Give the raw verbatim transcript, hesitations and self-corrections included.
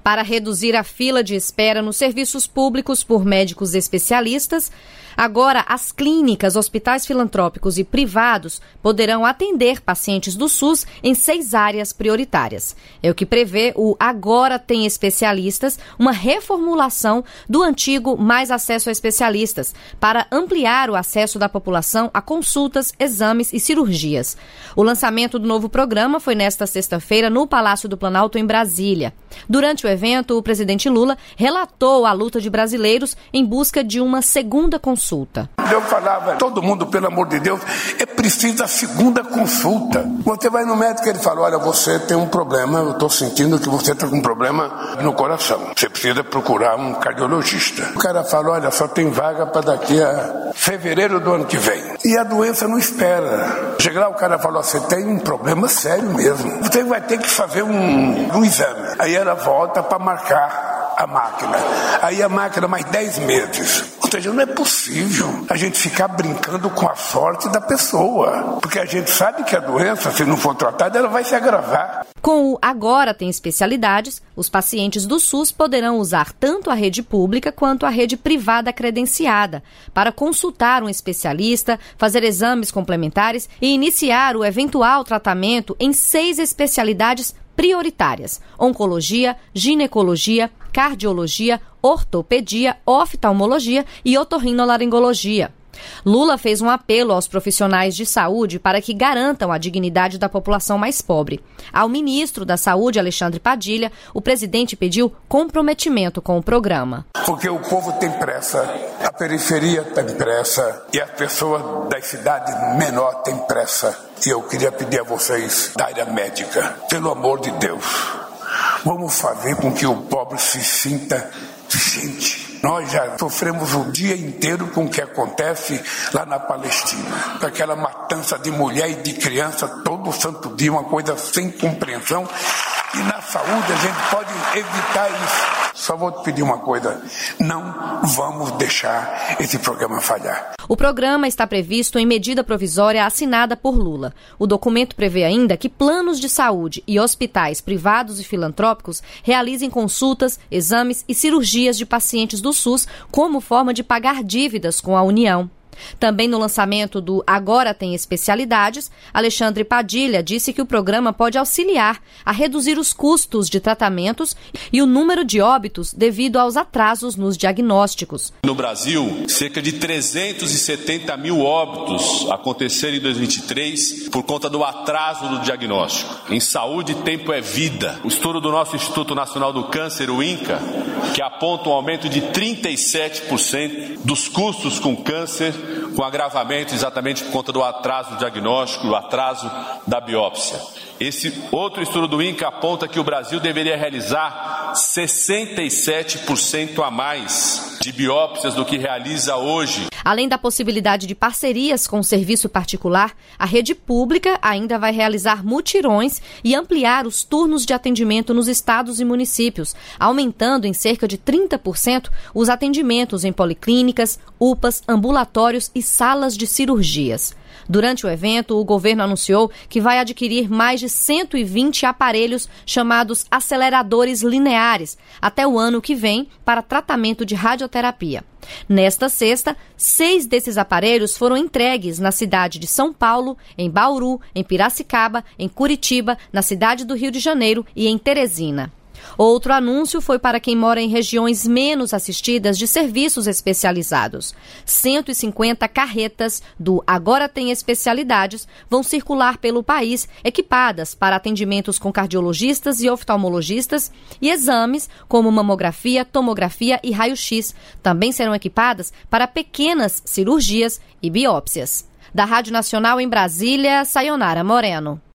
Para reduzir a fila de espera nos serviços públicos por médicos especialistas, agora as clínicas, hospitais filantrópicos e privados poderão atender pacientes do SUS em seis áreas prioritárias. É o que prevê o Agora Tem Especialistas, uma reformulação do antigo Mais Acesso a Especialistas, para ampliar o acesso da população a consultas, exames e cirurgias. O lançamento do novo programa foi nesta sexta-feira no Palácio do Planalto, em Brasília. Durante o evento, o presidente Lula relatou a luta de brasileiros em busca de uma segunda consulta. Eu falava, todo mundo, pelo amor de Deus, é preciso a segunda consulta. Você vai no médico e ele fala, olha, você tem um problema, eu estou sentindo que você está com um problema no coração. Você precisa procurar um cardiologista. O cara fala, olha, só tem vaga para daqui a fevereiro do ano que vem. E a doença não espera. Chega lá, o cara fala, você tem um problema sério mesmo. Você vai ter que fazer um, um exame. Aí ela volta para marcar a máquina. Aí a máquina mais dez meses. Ou seja, não é possível a gente ficar brincando com a sorte da pessoa. Porque a gente sabe que a doença, se não for tratada, ela vai se agravar. Com o Agora Tem Especialidades, os pacientes do SUS poderão usar tanto a rede pública quanto a rede privada credenciada para consultar um especialista, fazer exames complementares e iniciar o eventual tratamento em seis especialidades prioritárias: oncologia, ginecologia, cardiologia, ortopedia, oftalmologia e otorrinolaringologia. Lula fez um apelo aos profissionais de saúde para que garantam a dignidade da população mais pobre. Ao ministro da Saúde, Alexandre Padilha, o presidente pediu comprometimento com o programa. Porque o povo tem pressa, a periferia tem pressa e as pessoas das cidades menores têm pressa. E eu queria pedir a vocês da área médica, pelo amor de Deus, vamos fazer com que o pobre se sinta gente. Nós já sofremos o dia inteiro com o que acontece lá na Palestina. Com aquela matança de mulher e de criança todo santo dia, uma coisa sem compreensão. E na saúde a gente pode evitar isso. Só vou te pedir uma coisa, não vamos deixar esse programa falhar. O programa está previsto em medida provisória assinada por Lula. O documento prevê ainda que planos de saúde e hospitais privados e filantrópicos realizem consultas, exames e cirurgias de pacientes do SUS como forma de pagar dívidas com a União. Também no lançamento do Agora Tem Especialidades, Alexandre Padilha disse que o programa pode auxiliar a reduzir os custos de tratamentos e o número de óbitos devido aos atrasos nos diagnósticos. No Brasil, cerca de trezentos e setenta mil óbitos aconteceram em dois mil e vinte e três por conta do atraso do diagnóstico. Em saúde, tempo é vida. O estudo do nosso Instituto Nacional do Câncer, o INCA, que aponta um aumento de trinta e sete por cento dos custos com câncer, com agravamento exatamente por conta do atraso do diagnóstico, o atraso da biópsia. Esse outro estudo do INCA aponta que o Brasil deveria realizar sessenta e sete por cento a mais de biópsias do que realiza hoje. Além da possibilidade de parcerias com o serviço particular, a rede pública ainda vai realizar mutirões e ampliar os turnos de atendimento nos estados e municípios, aumentando em cerca de trinta por cento os atendimentos em policlínicas, U P As, ambulatórios e salas de cirurgias. Durante o evento, o governo anunciou que vai adquirir mais de cento e vinte aparelhos chamados aceleradores lineares até o ano que vem para tratamento de radioterapia. Nesta sexta, seis desses aparelhos foram entregues na cidade de São Paulo, em Bauru, em Piracicaba, em Curitiba, na cidade do Rio de Janeiro e em Teresina. Outro anúncio foi para quem mora em regiões menos assistidas de serviços especializados. cento e cinquenta carretas do Agora Tem Especialidades vão circular pelo país, equipadas para atendimentos com cardiologistas e oftalmologistas e exames como mamografia, tomografia e raio-x. Também serão equipadas para pequenas cirurgias e biópsias. Da Rádio Nacional em Brasília, Sayonara Moreno.